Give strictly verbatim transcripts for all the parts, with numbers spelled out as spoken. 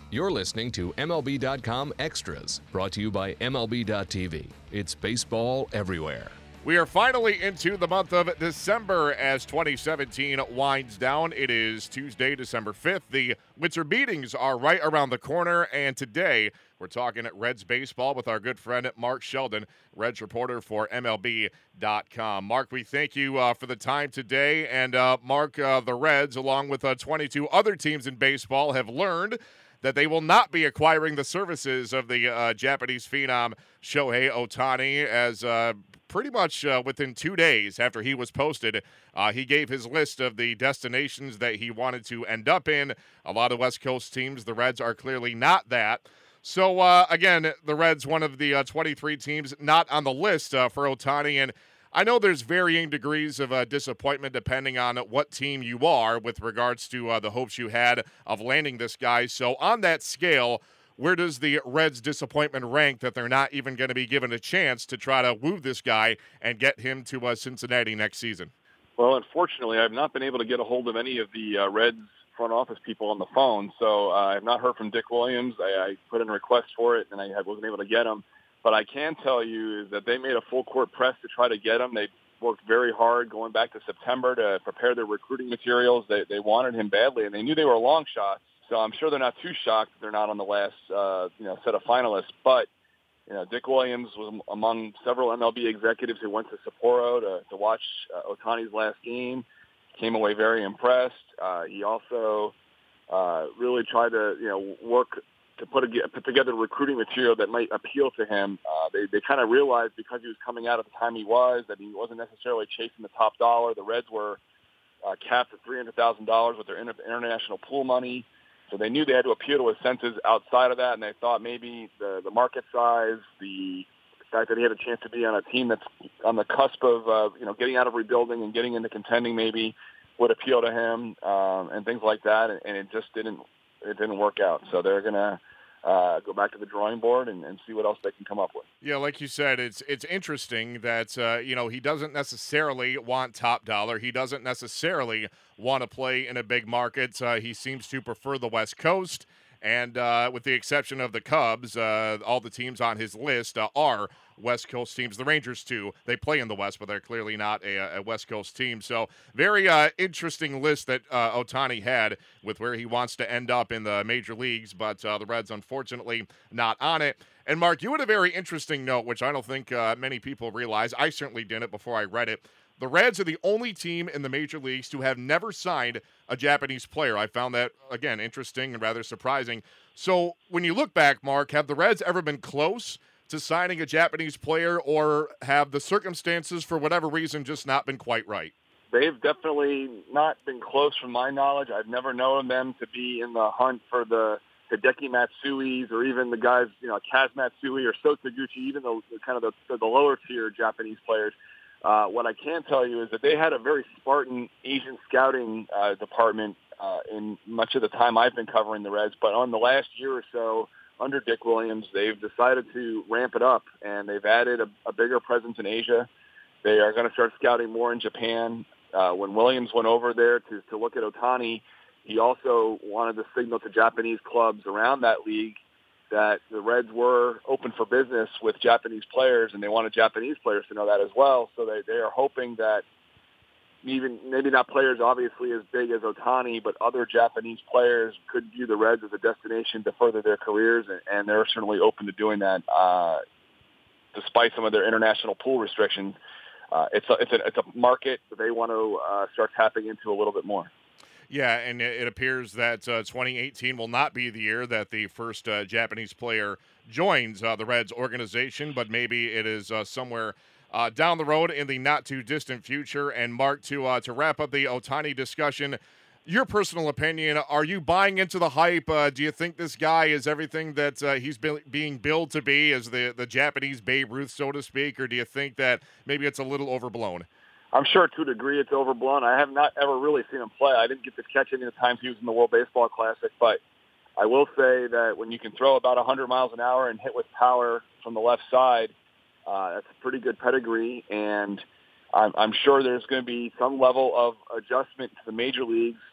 You're listening to M L B dot com Extras, brought to you by M L B dot T V. It's baseball everywhere. We are finally into the month of December as twenty seventeen winds down. It is Tuesday, December fifth. The winter meetings are right around the corner, and today we're talking at Reds baseball with our good friend Mark Sheldon, Reds reporter for M L B dot com. Mark, we thank you uh, for the time today. And uh, Mark, uh, the Reds, along with uh, twenty-two other teams in baseball, have learned that they will not be acquiring the services of the uh, Japanese phenom Shohei Ohtani, as uh, pretty much uh, within two days after he was posted, uh, he gave his list of the destinations that he wanted to end up in. A lot of West Coast teams, the Reds are clearly not that. So, uh, again, the Reds, one of the uh, twenty-three teams not on the list uh, for Ohtani, and I know there's varying degrees of uh, disappointment depending on what team you are with regards to uh, the hopes you had of landing this guy. So on that scale, where does the Reds' disappointment rank that they're not even going to be given a chance to try to woo this guy and get him to uh, Cincinnati next season? Well, unfortunately, I've not been able to get a hold of any of the uh, Reds front office people on the phone, so uh, I've not heard from Dick Williams. I, I put in a request for it, and I wasn't able to get him. But I can tell you is that they made a full-court press to try to get him. They worked very hard going back to September to prepare their recruiting materials. They they wanted him badly, and they knew they were a long shot. So I'm sure they're not too shocked that they're not on the last uh, you know set of finalists. But you know, Dick Williams was among several M L B executives who went to Sapporo to, to watch uh, Ohtani's last game. Came away very impressed. Uh, he also uh, really tried to you know work to put, a, put together recruiting material that might appeal to him. Uh, they they kind of realized because he was coming out at the time he was that he wasn't necessarily chasing the top dollar. The Reds were uh, capped at three hundred thousand dollars with their inter- international pool money. So they knew they had to appeal to his senses outside of that, and they thought maybe the, the market size, the fact that he had a chance to be on a team that's on the cusp of uh, you know getting out of rebuilding and getting into contending maybe would appeal to him, um, and things like that, and, and it just didn't it didn't work out. So they're going to uh, go back to the drawing board and, and see what else they can come up with. Yeah, like you said, it's it's interesting that, uh, you know, he doesn't necessarily want top dollar. He doesn't necessarily want to play in a big market. Uh, he seems to prefer the West Coast. And uh, with the exception of the Cubs, uh, all the teams on his list uh, are West Coast teams. The Rangers, too. They play in the West, but they're clearly not a, a West Coast team. So very uh, interesting list that uh, Ohtani had with where he wants to end up in the major leagues, but uh, the Reds, unfortunately, not on it. And, Mark, you had a very interesting note, which I don't think uh, many people realize. I certainly didn't before I read it. The Reds are the only team in the major leagues to have never signed a Japanese player. I found that, again, interesting and rather surprising. So when you look back, Mark, have the Reds ever been close to signing a Japanese player, or have the circumstances, for whatever reason, just not been quite right? They've definitely not been close from my knowledge. I've never known them to be in the hunt for the Hideki Matsui's or even the guys, you know, Kaz Matsui or Sotaguchi, even the, the kind of the, the lower tier Japanese players. Uh, what I can tell you is that they had a very Spartan Asian scouting uh, department uh, in much of the time I've been covering the Reds. But on the last year or so, under Dick Williams, they've decided to ramp it up, and they've added a, a bigger presence in Asia. They are going to start scouting more in Japan. Uh, when Williams went over there to, to look at Ohtani, he also wanted to signal to Japanese clubs around that league that the Reds were open for business with Japanese players, and they wanted Japanese players to know that as well. So they, they are hoping that even maybe not players obviously as big as Ohtani, but other Japanese players could view the Reds as a destination to further their careers, and, and they're certainly open to doing that, uh, despite some of their international pool restrictions. Uh, it's, a, it's, a, it's a market that they want to uh, start tapping into a little bit more. Yeah, and it appears that uh, twenty eighteen will not be the year that the first uh, Japanese player joins uh, the Reds organization, but maybe it is uh, somewhere uh, down the road in the not-too-distant future. And, Mark, to uh, to wrap up the Ohtani discussion, your personal opinion, are you buying into the hype? Uh, do you think this guy is everything that uh, he's been, being billed to be, as the, the Japanese Babe Ruth, so to speak, or do you think that maybe it's a little overblown? I'm sure to a degree it's overblown. I have not ever really seen him play. I didn't get to catch any of the times he was in the World Baseball Classic, but I will say that when you can throw about one hundred miles an hour and hit with power from the left side, uh, that's a pretty good pedigree, and I'm, I'm sure there's going to be some level of adjustment to the major leagues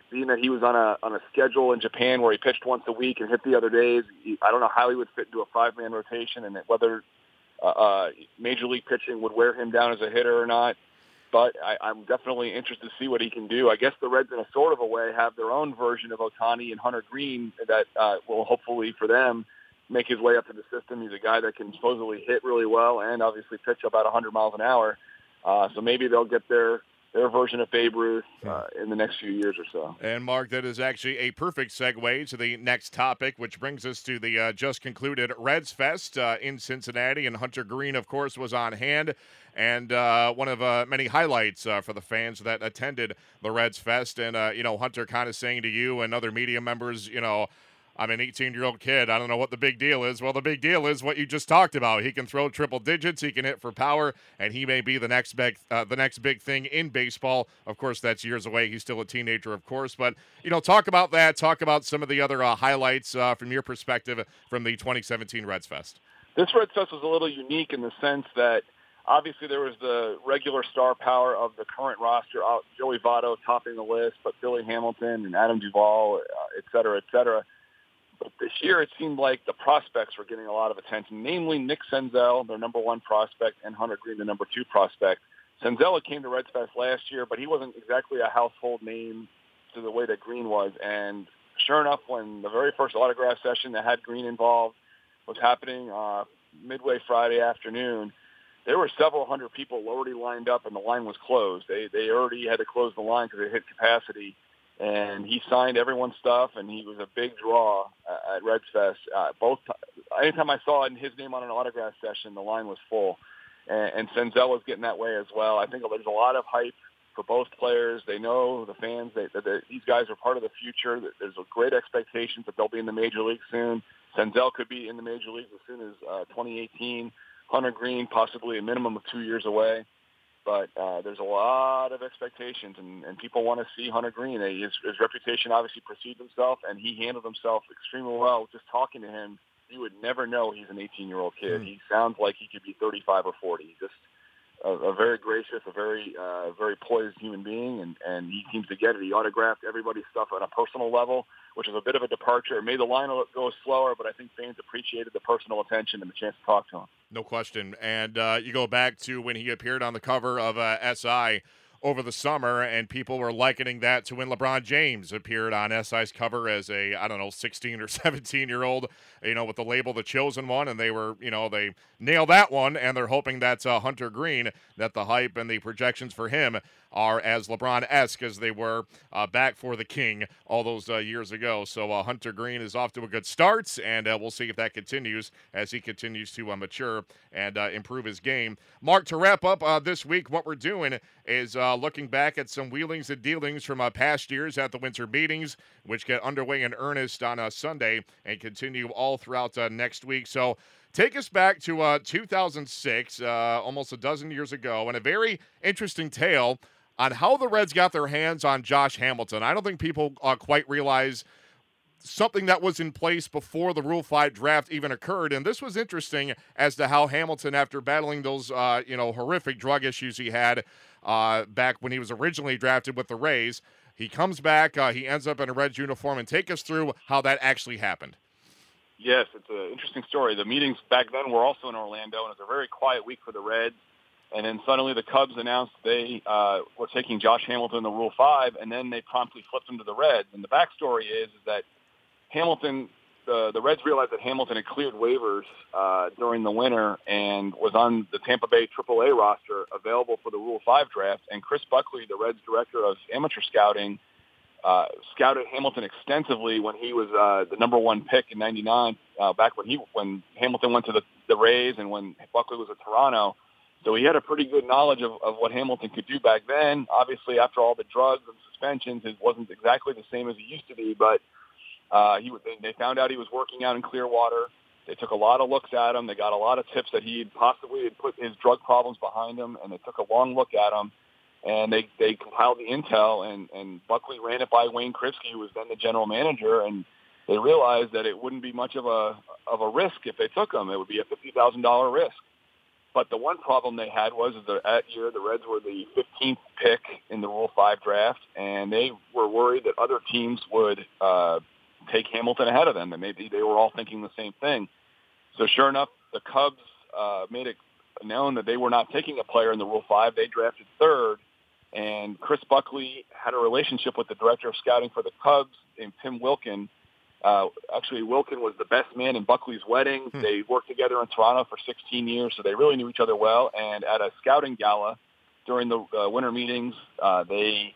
being that he was on a on a schedule in Japan where he pitched once a week and hit the other days, he, I don't know how he would fit into a five-man rotation and whether uh, uh, Major League pitching would wear him down as a hitter or not. But I, I'm definitely interested to see what he can do. I guess the Reds, in a sort of a way, have their own version of Ohtani and Hunter Green that uh, will hopefully, for them, make his way up to the system. He's a guy that can supposedly hit really well and obviously pitch about one hundred miles an hour. Uh, so maybe they'll get their their version of Babe Ruth uh, in the next few years or so. And, Mark, that is actually a perfect segue to the next topic, which brings us to the uh, just concluded Reds Fest uh, in Cincinnati. And Hunter Green, of course, was on hand. And uh, one of uh, many highlights uh, for the fans that attended the Reds Fest. And, uh, you know, Hunter kind of saying to you and other media members, you know, I'm an eighteen-year-old kid. I don't know what the big deal is. Well, the big deal is what you just talked about. He can throw triple digits. He can hit for power, and he may be the next big, uh, the next big thing in baseball. Of course, that's years away. He's still a teenager, of course. But, you know, talk about that. Talk about some of the other uh, highlights uh, from your perspective from the twenty seventeen Reds Fest. This Reds Fest was a little unique in the sense that obviously there was the regular star power of the current roster, uh, Joey Votto topping the list, but Billy Hamilton and Adam Duvall, uh, et cetera, et cetera. But this year, it seemed like the prospects were getting a lot of attention, namely Nick Senzel, their number one prospect, and Hunter Green, the number two prospect. Senzel came to Reds Fest last year, but he wasn't exactly a household name to the way that Green was. And sure enough, when the very first autograph session that had Green involved was happening uh, midway Friday afternoon, there were several hundred people already lined up, and the line was closed. They they already had to close the line because they hit capacity. And he signed everyone's stuff, and he was a big draw uh, at Reds Fest. Uh, both, anytime I saw his name on an autograph session, the line was full. And, and Senzel was getting that way as well. I think there's a lot of hype for both players. They know, the fans, they, that they, these guys are part of the future. There's a great expectation that they'll be in the major league soon. Senzel could be in the major leagues as soon as uh, twenty eighteen. Hunter Green, possibly a minimum of two years away. But uh, there's a lot of expectations, and, and people want to see Hunter Green. His, his reputation obviously precedes himself, and he handled himself extremely well. Just talking to him, you would never know he's an eighteen-year-old kid. Mm. He sounds like he could be thirty-five or forty. He's just a, a very gracious, a very uh, very poised human being, and, and he seems to get it. He autographed everybody's stuff on a personal level, which is a bit of a departure. It made the line go slower, but I think fans appreciated the personal attention and the chance to talk to him. No question. And uh, you go back to when he appeared on the cover of uh, S I over the summer, and people were likening that to when LeBron James appeared on S I's cover as a, I don't know, sixteen or seventeen-year-old, you know, with the label The Chosen One, and they were, you know, they nailed that one, and they're hoping that's uh, Hunter Green, that the hype and the projections for him are as LeBron-esque as they were uh, back for the King all those uh, years ago. So uh, Hunter Green is off to a good start, and uh, we'll see if that continues as he continues to uh, mature and uh, improve his game. Mark, to wrap up uh, this week, what we're doing is uh, looking back at some wheelings and dealings from uh, past years at the winter meetings, which get underway in earnest on uh, Sunday and continue all throughout uh, next week. So take us back to uh, two thousand six, uh, almost a dozen years ago, and a very interesting tale on how the Reds got their hands on Josh Hamilton. I don't think people uh, quite realize something that was in place before the Rule five draft even occurred. And this was interesting as to how Hamilton, after battling those, uh, you know, horrific drug issues he had uh, back when he was originally drafted with the Rays, he comes back, uh, he ends up in a Reds uniform, and take us through how that actually happened. Yes, it's an interesting story. The meetings back then were also in Orlando, and it was a very quiet week for the Reds. And then suddenly the Cubs announced they uh, were taking Josh Hamilton in the Rule five, and then they promptly flipped him to the Reds. And the backstory is, is that Hamilton, the, the Reds realized that Hamilton had cleared waivers uh, during the winter and was on the Tampa Bay triple A roster available for the Rule five draft. And Chris Buckley, the Reds director of amateur scouting, uh, scouted Hamilton extensively when he was uh, the number one pick in ninety-nine, uh, back when he when Hamilton went to the, the Rays and when Buckley was at Toronto. So he had a pretty good knowledge of, of what Hamilton could do back then. Obviously, after all the drugs and suspensions, it wasn't exactly the same as it used to be, but uh, he they found out he was working out in Clearwater. They took a lot of looks at him. They got a lot of tips that he possibly had put his drug problems behind him, and they took a long look at him, and they, they compiled the intel, and, and Buckley ran it by Wayne Krivsky, who was then the general manager, and they realized that it wouldn't be much of a of a risk if they took him. It would be a fifty thousand dollars risk. But the one problem they had was that that year the Reds were the fifteenth pick in the Rule five draft, and they were worried that other teams would uh, take Hamilton ahead of them, and maybe they were all thinking the same thing. So sure enough, the Cubs uh, made it known that they were not taking a player in the Rule five. They drafted third, and Chris Buckley had a relationship with the director of scouting for the Cubs named Tim Wilkin. Uh, actually, Wilkin was the best man in Buckley's wedding. Hmm. They worked together in Toronto for sixteen years, so they really knew each other well. And at a scouting gala during the uh, winter meetings, uh, they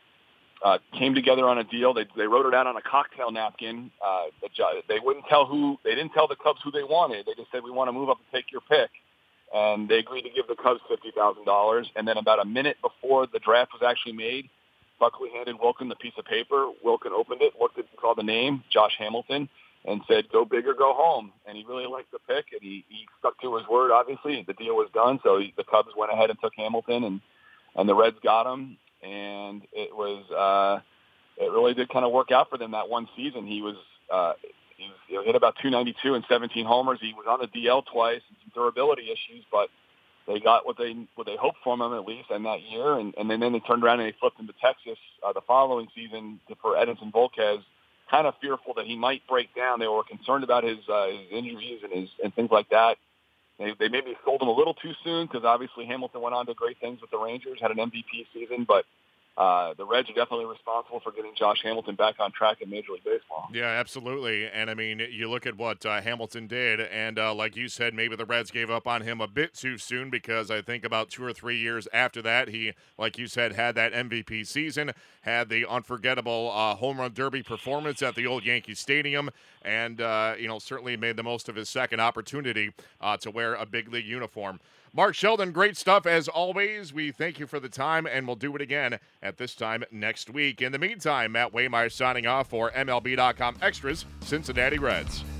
uh, came together on a deal. They, they wrote it out on a cocktail napkin. Uh, they wouldn't tell who. They didn't tell the Cubs who they wanted. They just said, "We want to move up and take your pick." And they agreed to give the Cubs fifty thousand dollars. And then about a minute before the draft was actually made, Buckley handed Wilkin the piece of paper. Wilkin opened it, looked at, saw the name, Josh Hamilton, and said, "Go big or go home." And he really liked the pick, and he, he stuck to his word, obviously. The deal was done, so he, the Cubs went ahead and took Hamilton, and, and the Reds got him. And it was uh, it really did kind of work out for them that one season. He was uh, he, was, he hit about two ninety-two and seventeen homers. He was on the D L twice and some durability issues, but they got what they what they hoped from him at least in that year, and, and then, then they turned around and they flipped him to Texas uh, the following season to, for Edinson Volquez, kind of fearful that he might break down. They were concerned about his uh, his injuries and his and things like that. They they maybe sold him a little too soon because obviously Hamilton went on to great things with the Rangers, had an M V P season, but Uh, the Reds are definitely responsible for getting Josh Hamilton back on track in Major League Baseball. Yeah, absolutely. And, I mean, you look at what uh, Hamilton did, and uh, like you said, maybe the Reds gave up on him a bit too soon because I think about two or three years after that, he, like you said, had that M V P season, had the unforgettable uh, home run derby performance at the old Yankee Stadium, and, uh, you know, certainly made the most of his second opportunity uh, to wear a big league uniform. Mark Sheldon, great stuff as always. We thank you for the time, and we'll do it again at this time next week. In the meantime, Matt Waymeyer signing off for M L B dot com Extras, Cincinnati Reds.